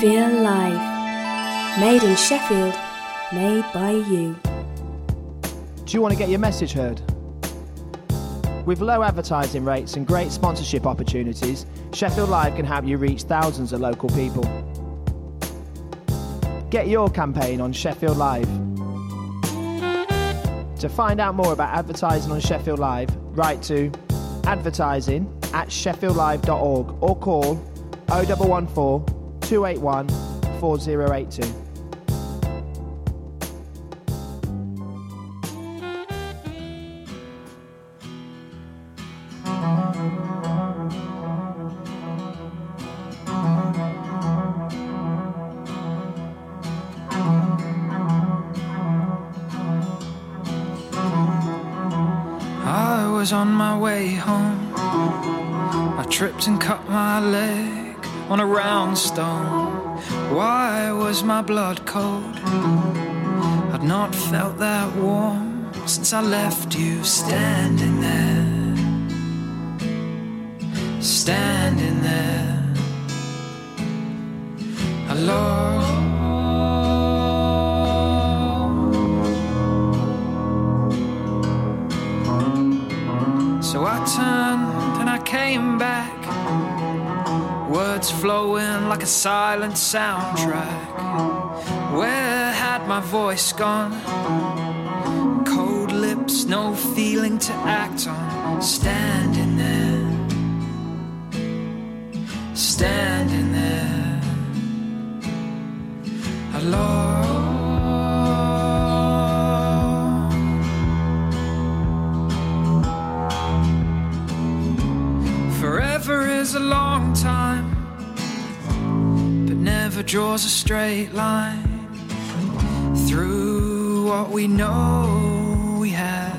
Sheffield Live. Made in Sheffield, made by you. Do you want to get your message heard? With low advertising rates and great sponsorship opportunities, Sheffield Live can help you reach thousands of local people. Get your campaign on Sheffield Live. To find out more about advertising on Sheffield Live, write to advertising@sheffieldlive.org or call 0114 281 4082. On my way home, I tripped and cut my leg on a round stone. Why was my blood cold? I'd not felt that warm since I left you standing there, standing there alone. So I turned and I came back, words flowing like a silent soundtrack. Where had my voice gone? Cold lips, no feeling to act on. Standing there, standing there, alone. Forever is a long time, but never draws a straight line through what we know we had.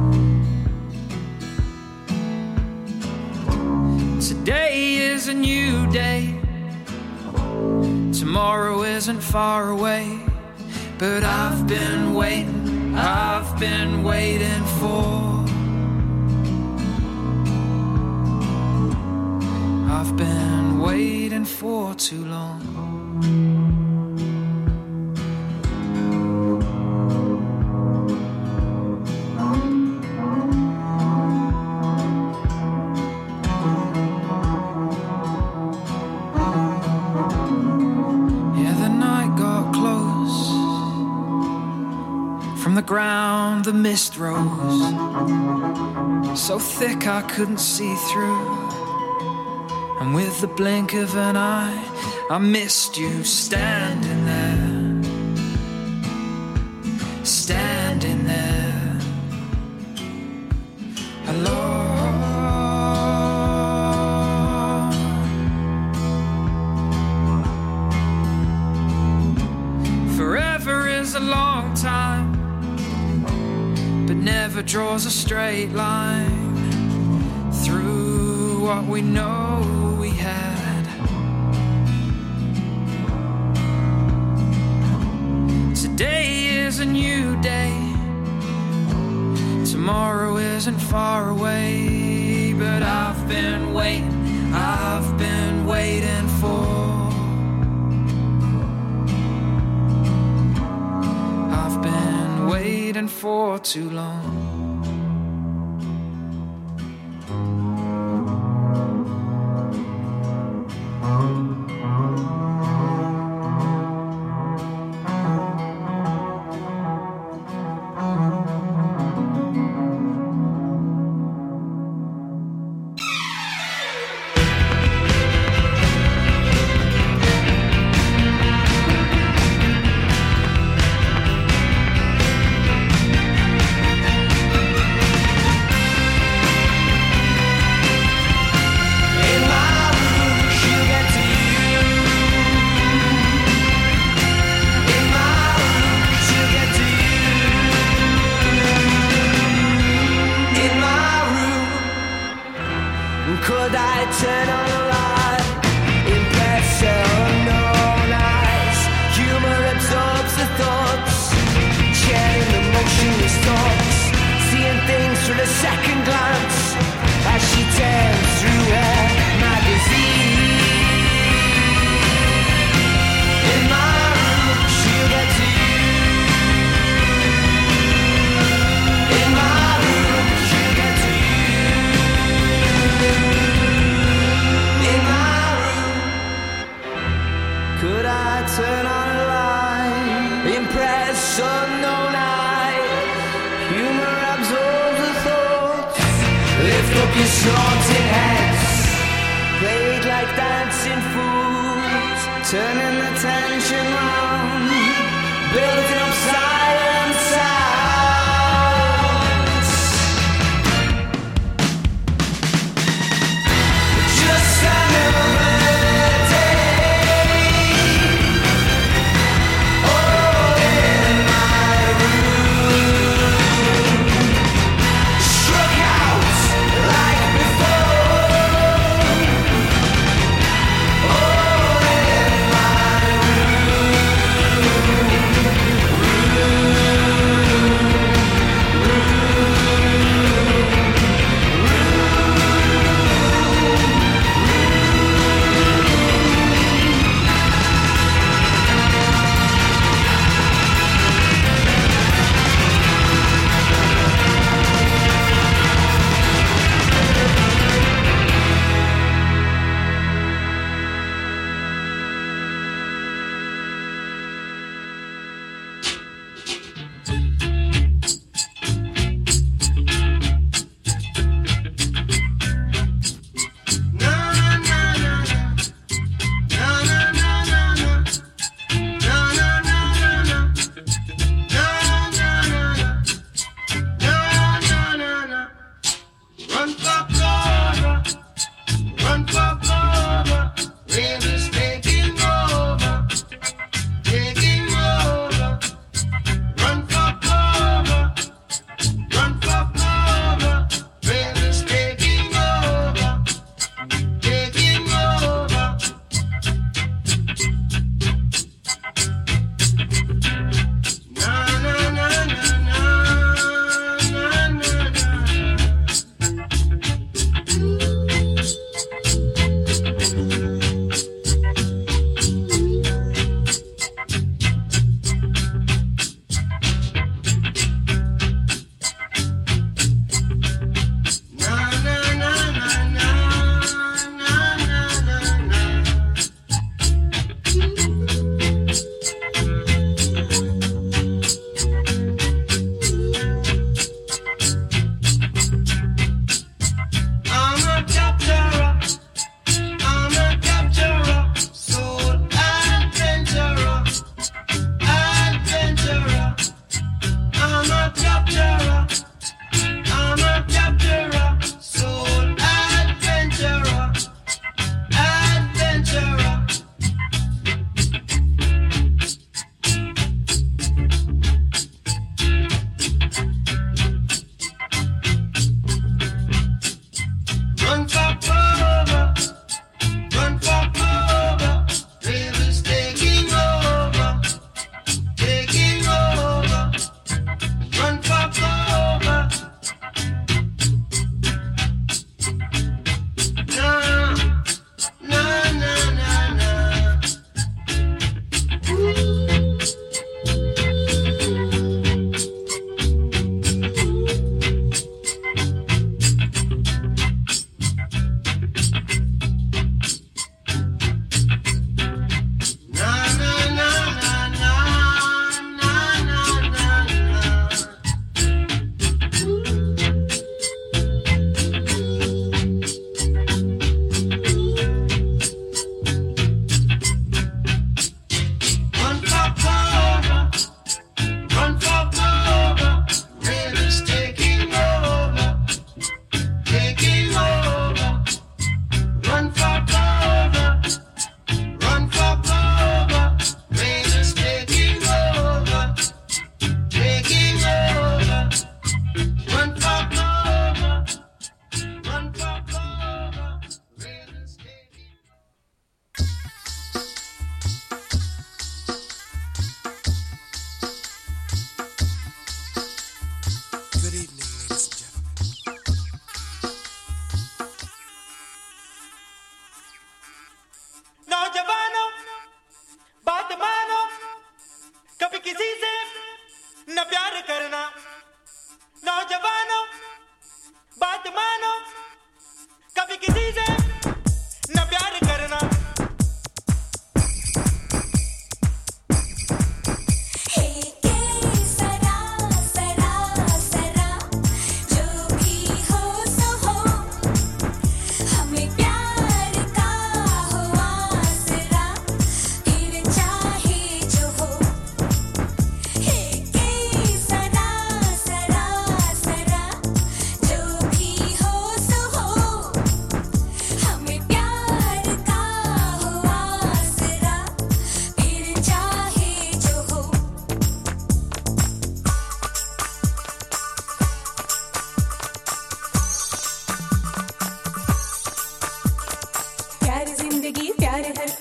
Today is a new day, tomorrow isn't far away, but I've been waiting for. I've been waiting for too long. Yeah, the night got close. From the ground, the mist rose, so thick I couldn't see through. And with the blink of an eye, I missed you standing there, standing there, alone. Forever is a long time, but never draws a straight line through what we know we had. Today is a new day, tomorrow isn't far away, but I've been waiting for. I've been waiting for too long. light, turn on a light, impress unknown eye, humor absorbs the thoughts, lift up your snorting heads, played like dancing fools, turning the tension round, building up silent sounds. Just another room.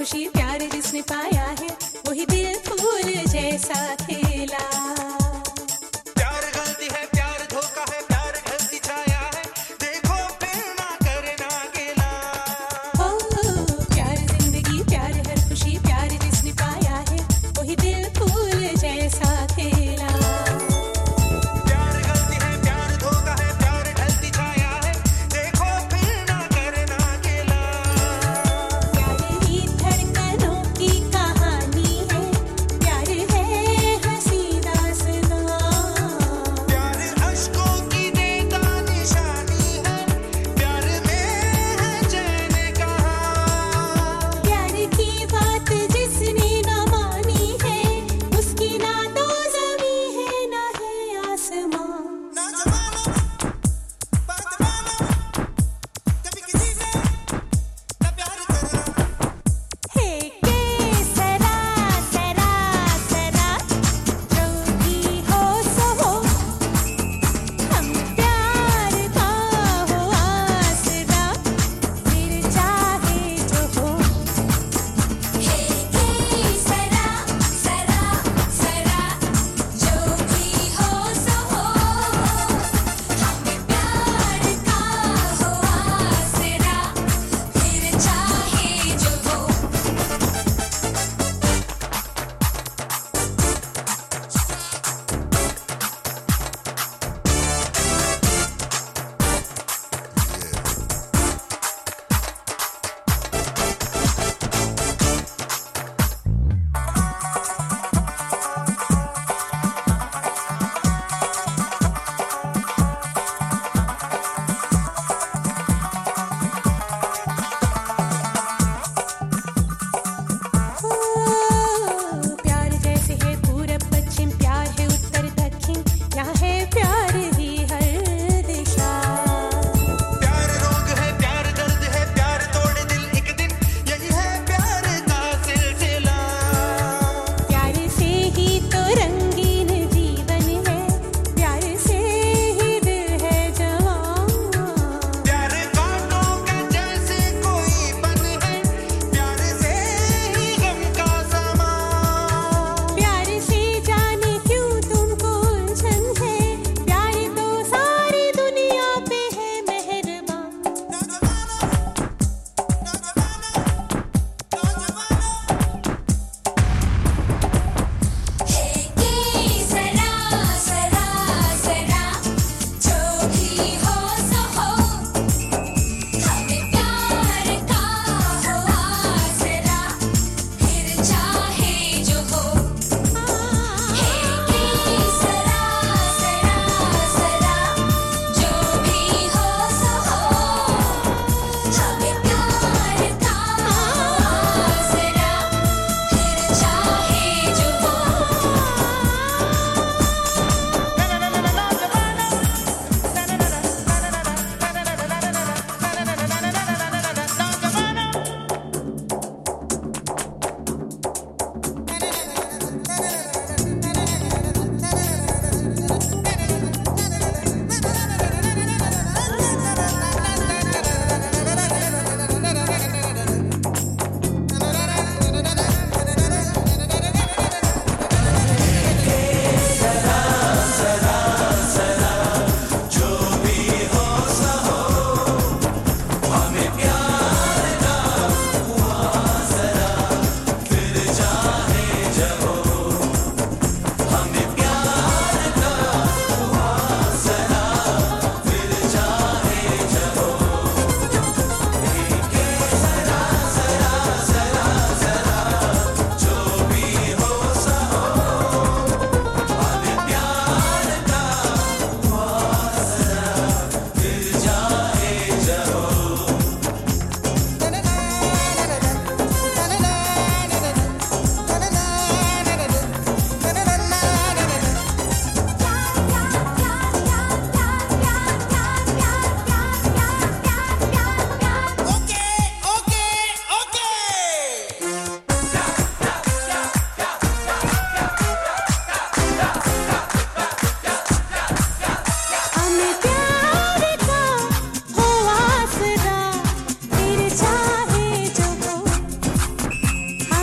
खुशी प्यार जिसने पाया है वही दिल फूल जैसा खेला प्यार गलती है प्यार धोखा है प्यार ढलती छाया है देखो फिर ना करना गिला ओ प्यार जिंदगी प्यार हर खुशी प्यार जिसने पाया है वही दिल फूल जैसा खेला प्यार गलती है प्यार धोखा है प्यार ढलती छाया है देखो फिर ना करना गिला प्यार ही धड़कनों की कहानी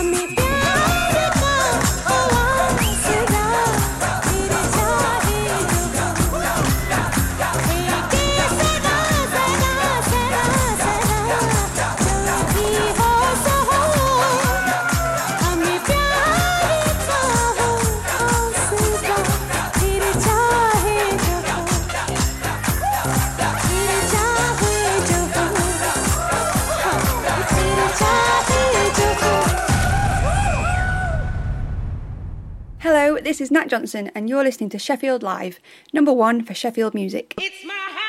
Hello, this is Nat Johnson and you're listening to Sheffield Live, number one for Sheffield music. It's my house.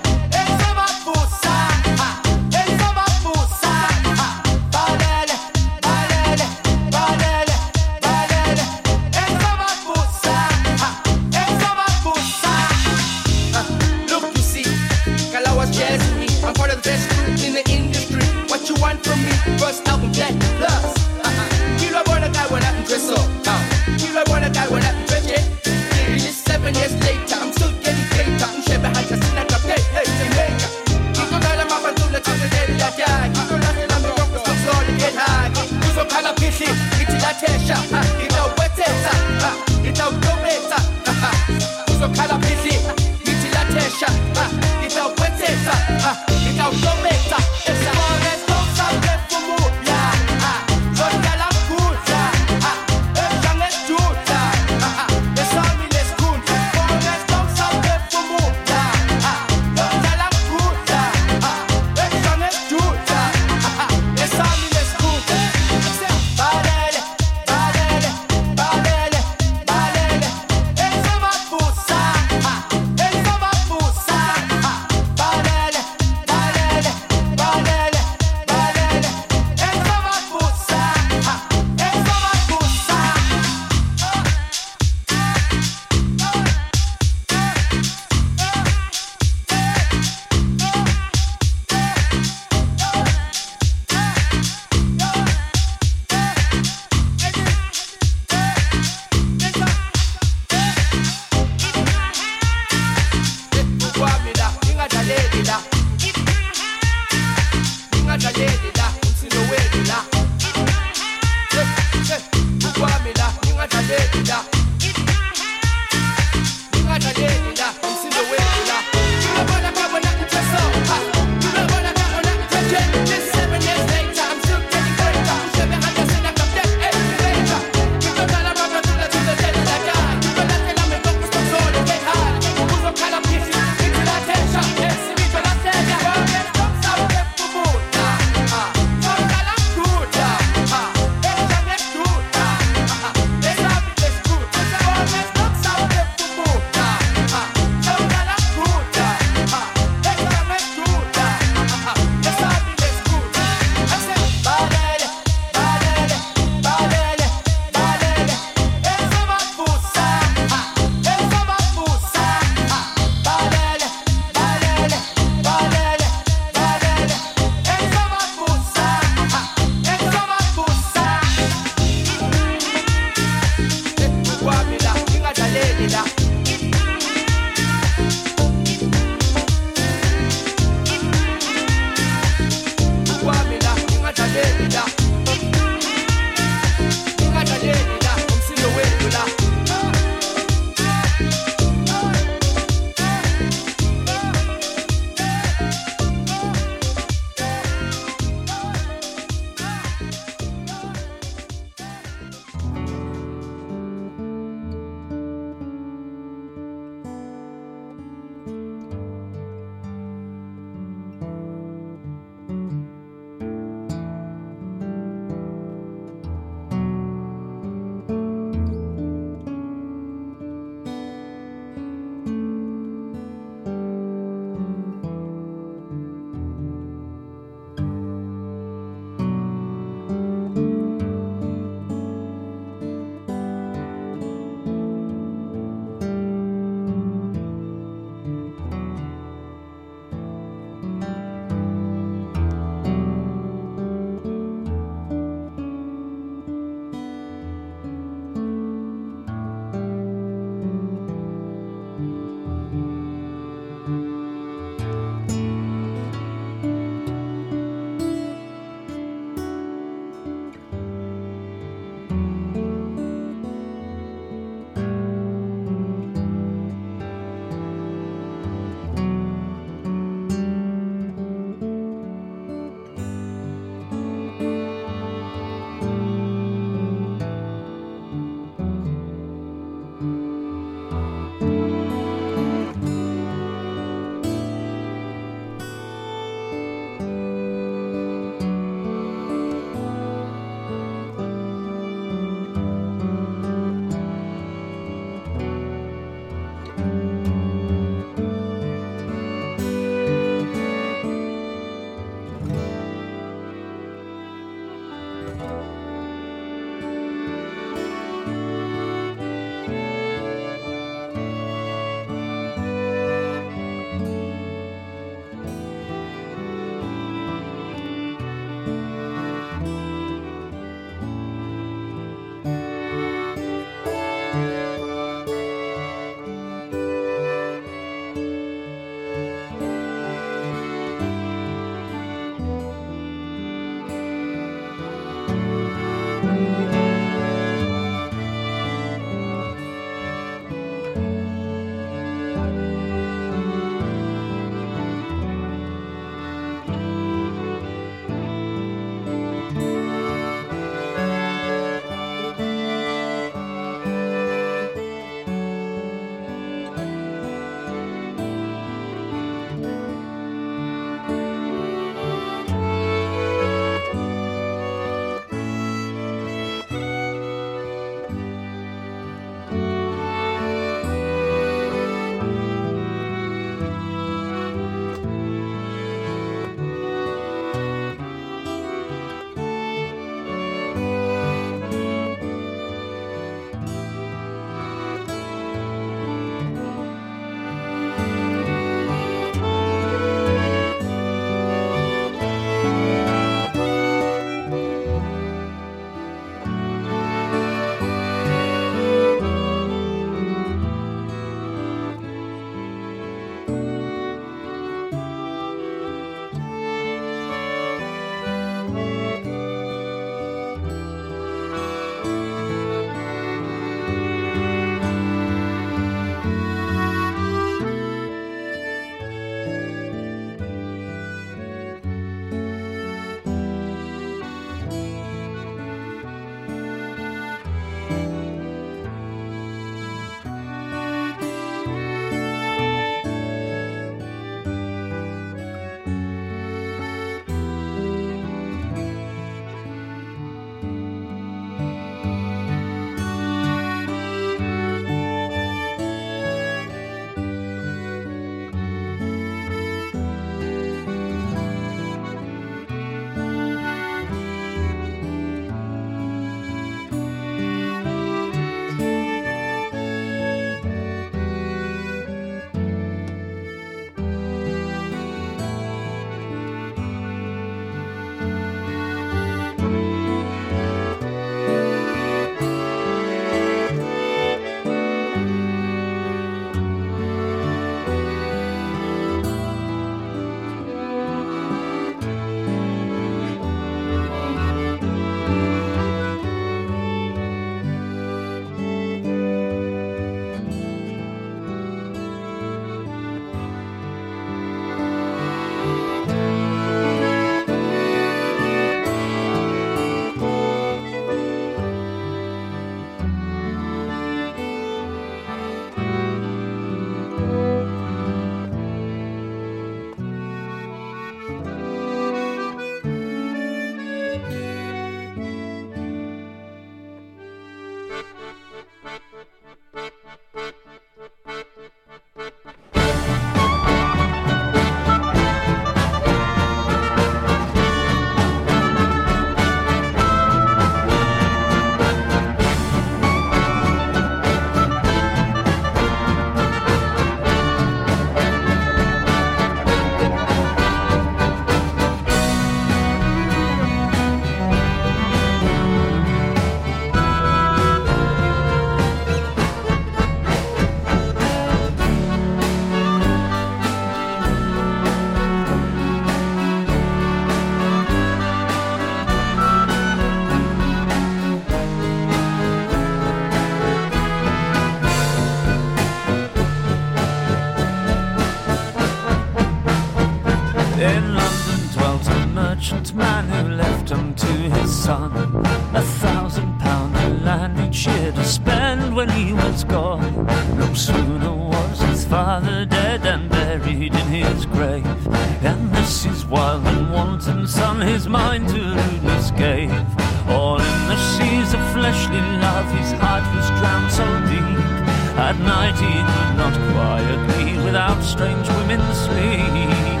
merchant man who left unto his son £1,000 land each year to spend when he was gone. No sooner was his father dead and buried in his grave, and this his wild and wanton son his mind to rudeness gave. All in the seas of fleshly love his heart was drowned so deep. At night he could not quietly without strange women sleep.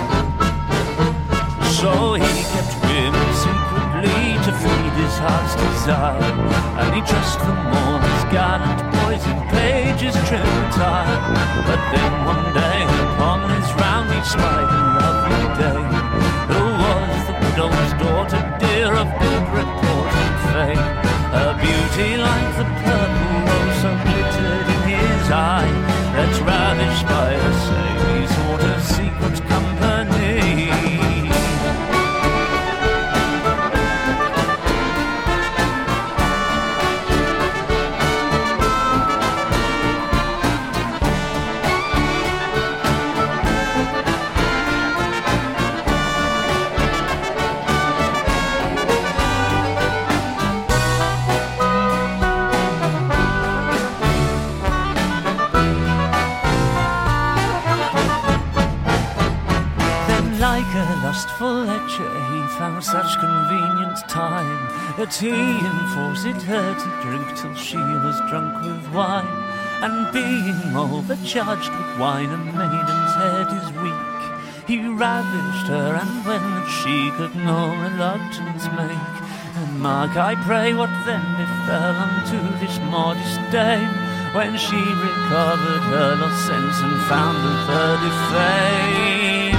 So he kept women secretly to feed his heart's desire, and he dressed them all as gallant boys in pages trim attire. But then one day upon his round he spied a lovely dame, who was the widow's daughter, dear of good report and fame. Her beauty like the purple rose so glittered in his eye, that ravished by her same he sought her secret company. Lustful lecher, he found such convenient time that he enforced her to drink till she was drunk with wine. And being overcharged with wine, a maiden's head is weak, he ravished her, and when she could no reluctance make. And mark, I pray, what then befell unto this modest dame, when she recovered her lost sense and found a third fame.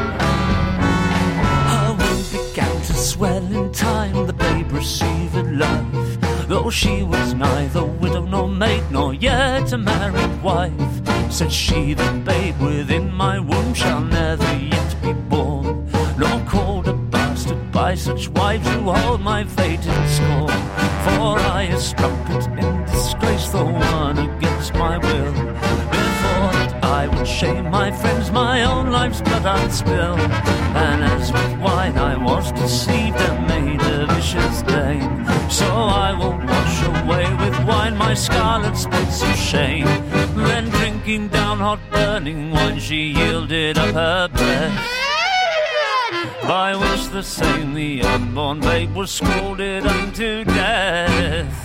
Began to swell in time, the babe received life, though she was neither widow nor maid, nor yet a married wife. Said she, the babe within my womb shall never yet be born, nor called a bastard by such wives who hold my fate in scorn. For I, a strumpet in disgrace, the one against my will, before that I would shame my friends, my own life's blood I'd spill. And as with wine I was deceived and made a vicious dame, so I will wash away with wine my scarlet spots of shame. Then drinking down hot burning wine she yielded up her breath, by which the same the unborn babe was scalded unto death.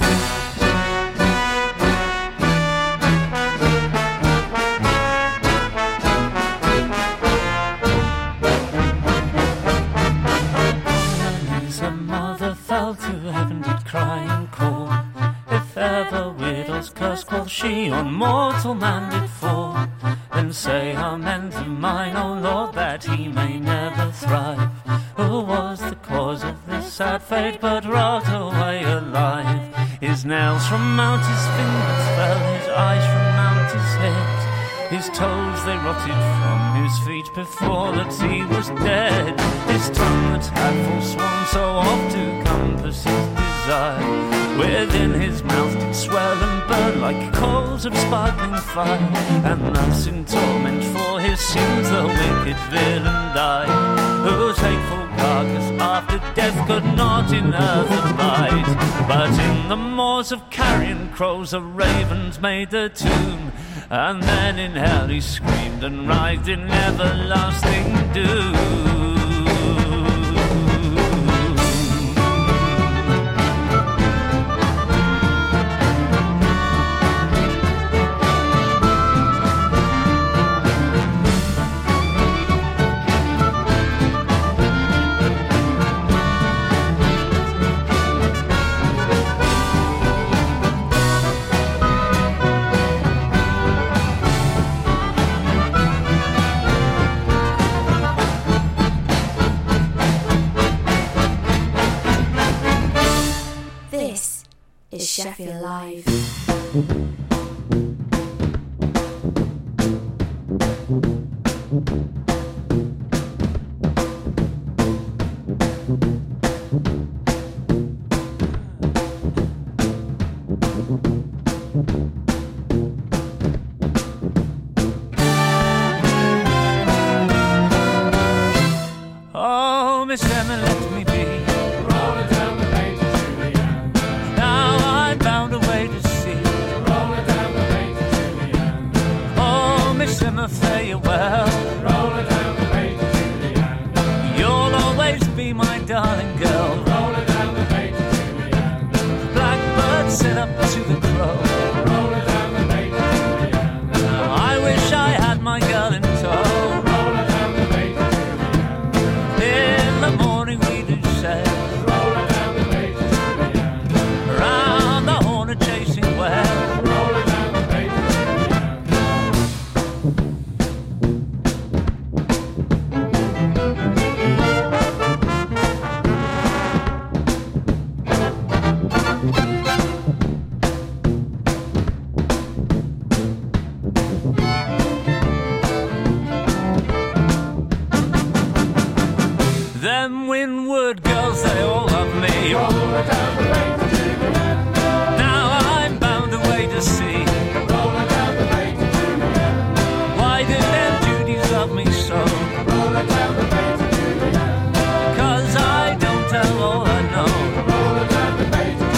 She on mortal man did fall, then say amen to mine, O Lord, that he may never thrive. Who was the cause of this sad fate, but rot away alive? His nails from out his fingers fell, his eyes from out his head, his toes they rotted from his feet before that he was dead. His tongue that had forsworn so oft to compass his desire, within his mouth did swell and burn like coals of sparkling fire. And thus in torment for his sins the wicked villain died, whose hateful carcass after death could not in earth abide. But in the moors of carrion crows the ravens made the tomb, and then in hell he screamed and writhed in everlasting doom. Sheffield Live. Oh, Miss Emma, let me be. Roll it down the bay to Julian. Now I'm bound away to sea. Roll it down the bay to Julian. Oh, Miss Emma, farewell. Roll it down the bay to Julian. You'll always be my darling girl. Roll it down the bay to Julian. Blackbird sit up to the crow. Roll it down the bay to Julian. Now I wish I had my girl in tow. Roll it down the bay to Julian. In the morning we do sail. Roll it down the bay to Julian. Round the Horn a chasing well. Roll it down the bay to Them windward girls, they all love me. Roll it down the bay to Julian. Now I'm bound away to sea. Roll it down the bay to Julian. Why did them Judies love me so? Roll it down the bay to Julian. 'Cause I don't tell all I know. Roll it down the bay to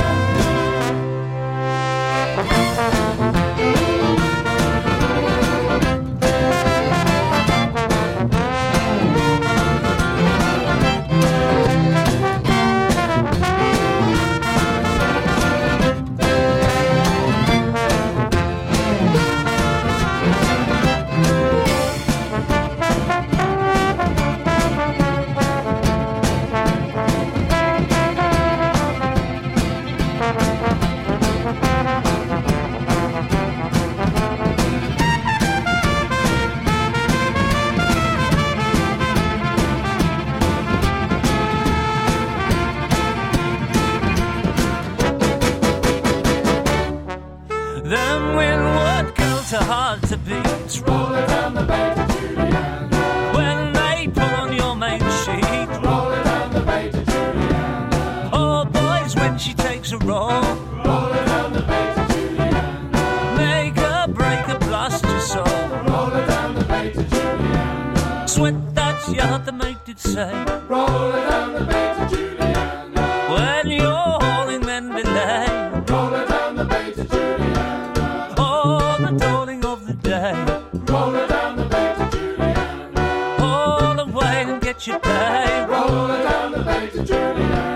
them windward girls are hard to beat. Roll it down the bay to Julian. When they pull on your main sheet. Roll it down the bay to Julian. Oh, boys, when she takes a roll. Roll it down the bay to Julian. Make her break a blast your soul. Roll it down the bay to Julian. Sweat that's your heart, the mate did say. Roll it down the bay to Julian. When you're hauling men delay. Roll it down the bay to Julian. Oh, the dawning of the day. Roll it down the bay to Julian. Haul away and get your pay. Roll it down the bay to Julian.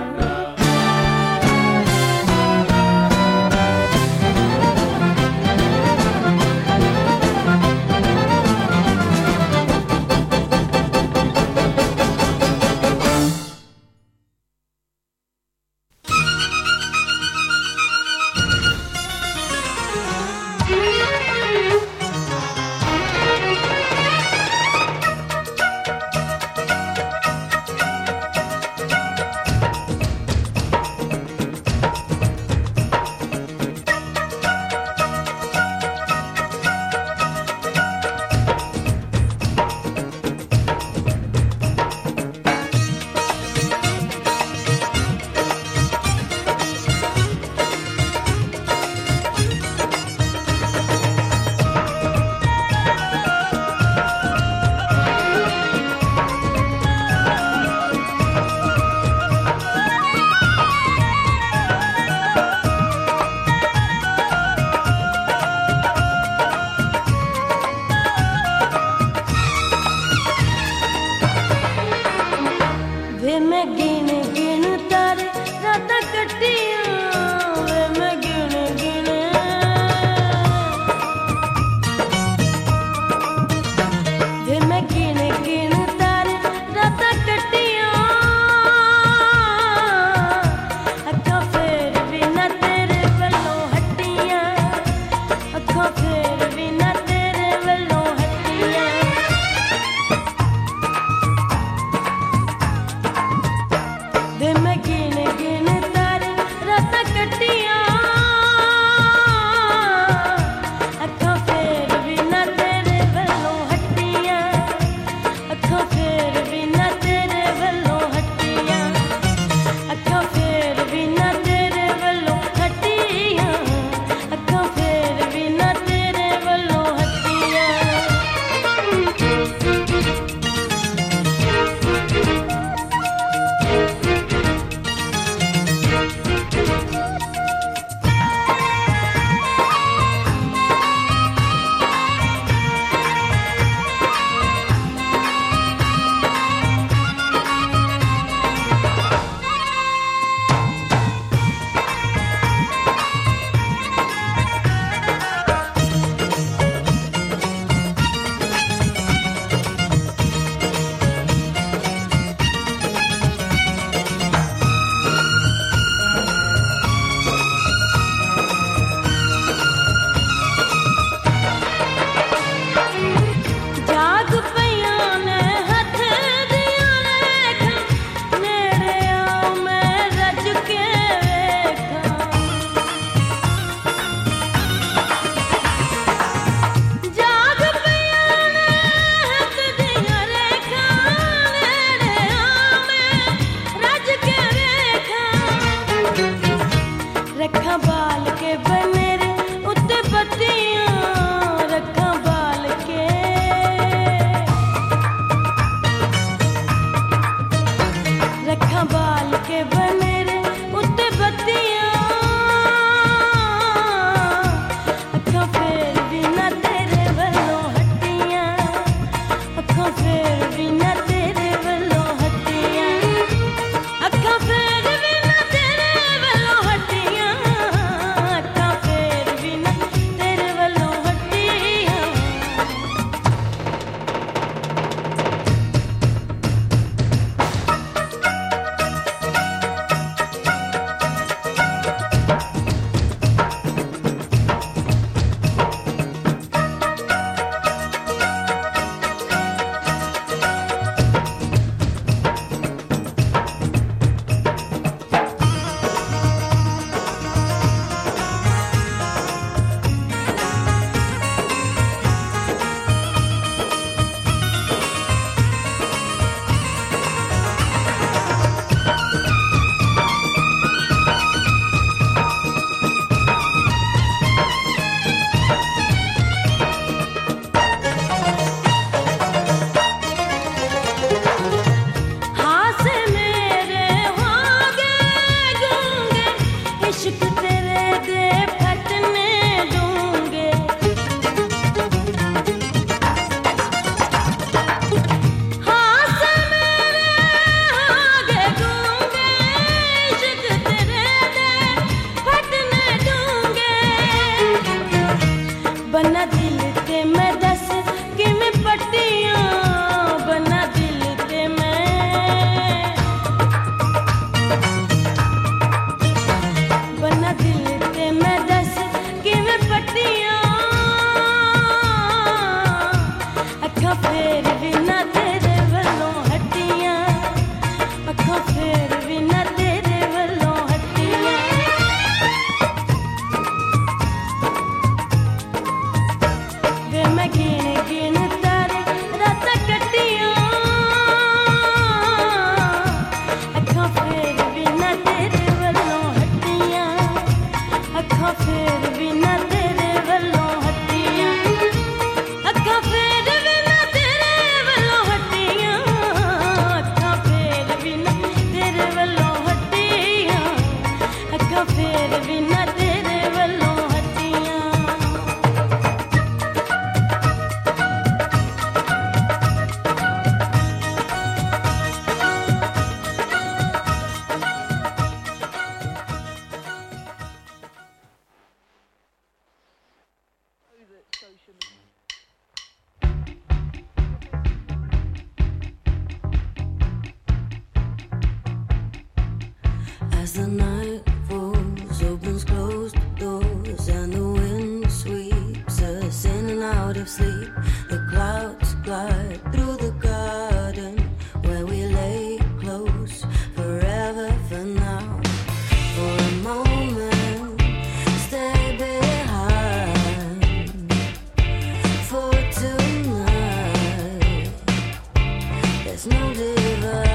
the night falls, opens closed doors, and the wind sweeps us in and out of sleep. The clouds glide through the garden where we lay close forever for now. For a moment, stay behind. For tonight, there's no divide.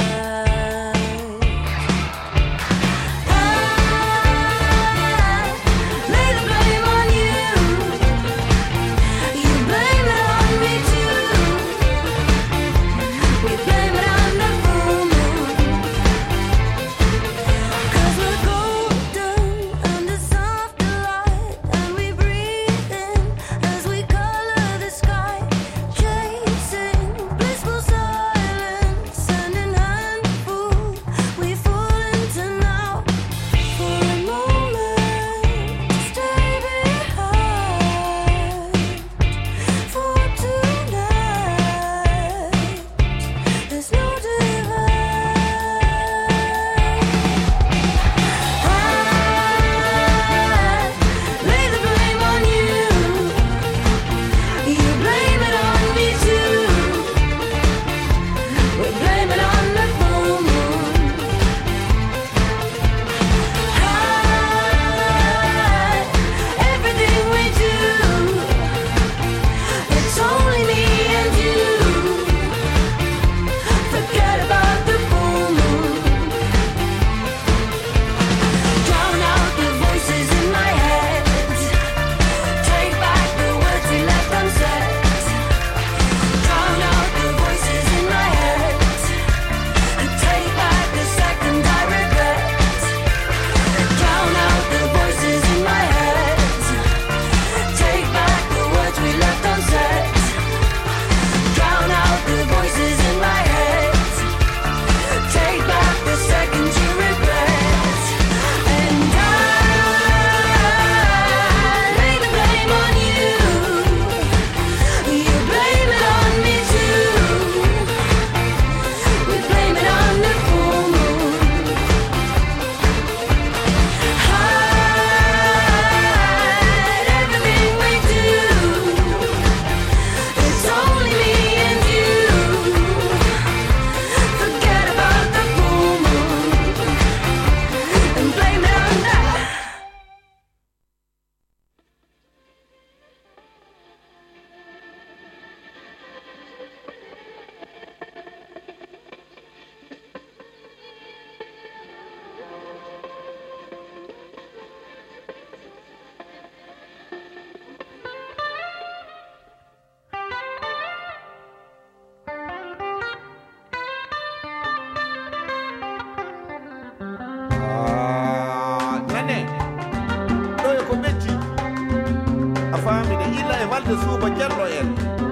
Walde Suuba Jallo en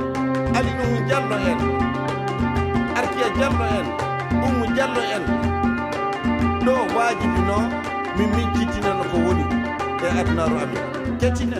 Ali Nuhu Jallo en Arkiya Jallo en Umu Jallo en ɗo wajibino min miccitinono ko woni e adnaru amin kettine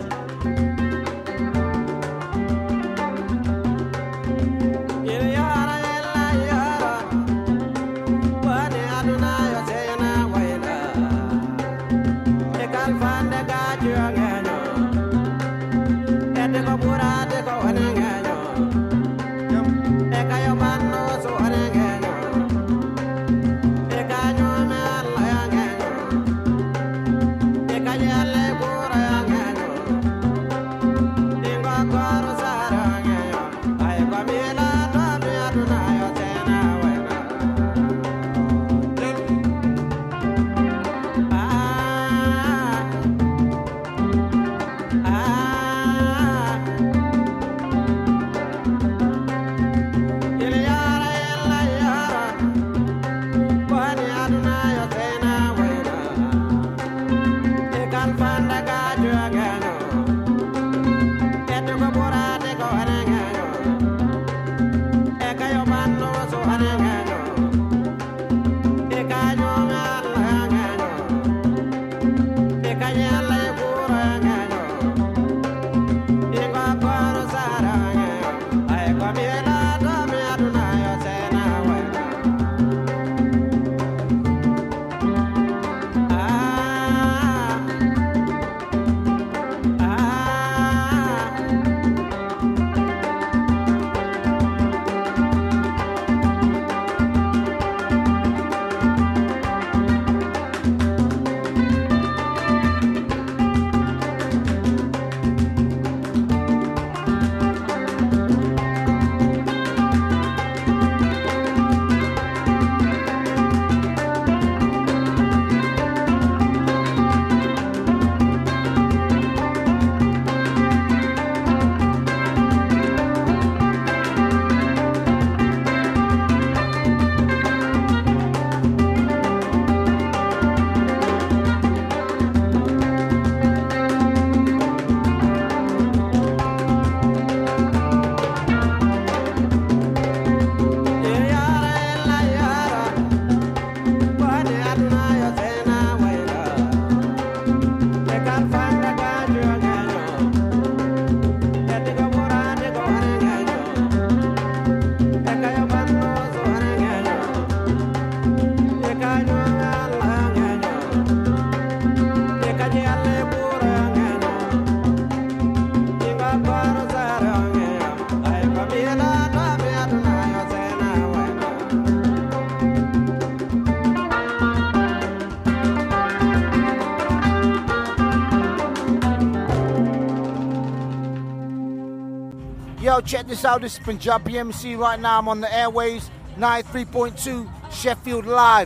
Yo, check this out. This is Punjabi MC right now. I'm on the airwaves, 93.2 Sheffield Live.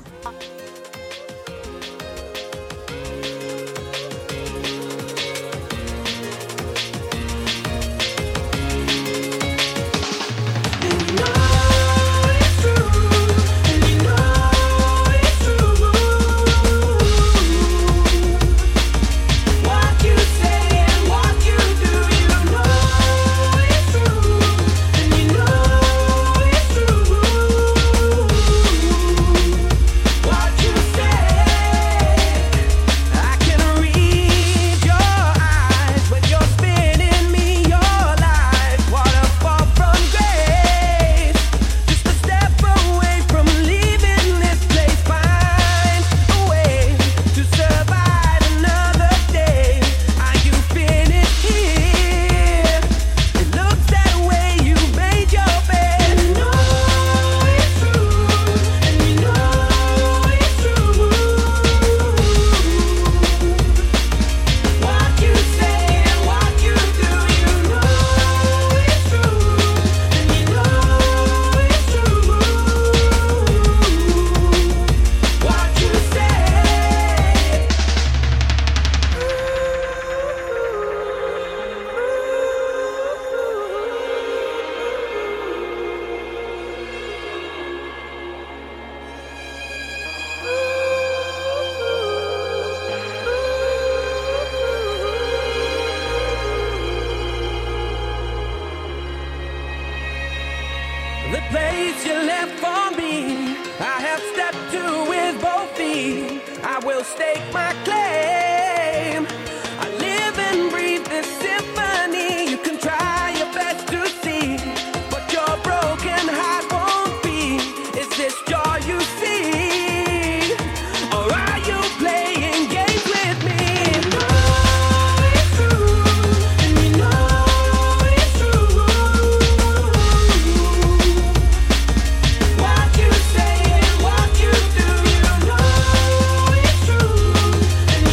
The place you left for me, I have stepped to with both feet. I will stake my claim. I live and breathe this symphony. You can try your best to see, but your broken heart won't be. Is this joy you see, or are you playing games with me? You know it's true, and you know it's true. What you say and what you do, you know it's true, and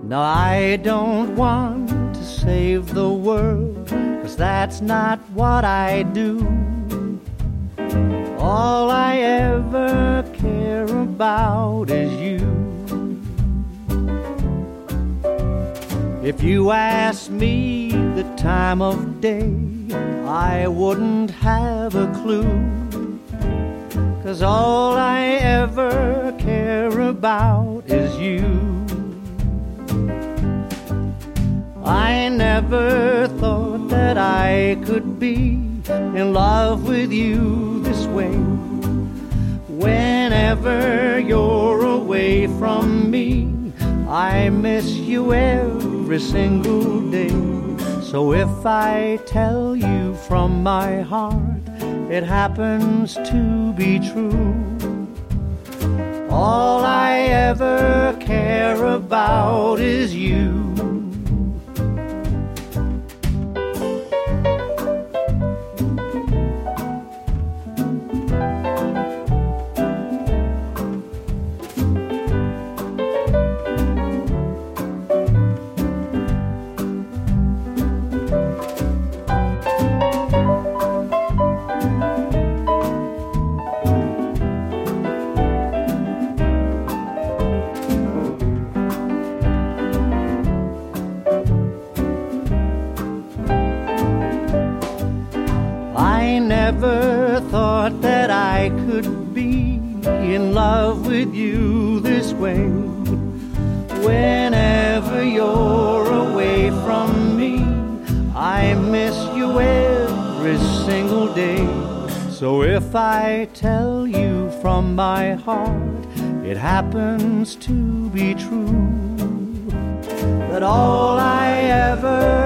No, I don't want to save the world, 'cause that's not what I do. All I ever care about is you. If you asked me the time of day, I wouldn't have a clue, 'cause all I ever care about is you. I never thought that I could be in love with you this way. Whenever you're away from me, I miss you every single day. So if I tell you from my heart, it happens to be true. All I ever care about is you. Never thought that I could be in love with you this way. Whenever you're away from me, I miss you every single day. So if I tell you from my heart, it happens to be true, that all I ever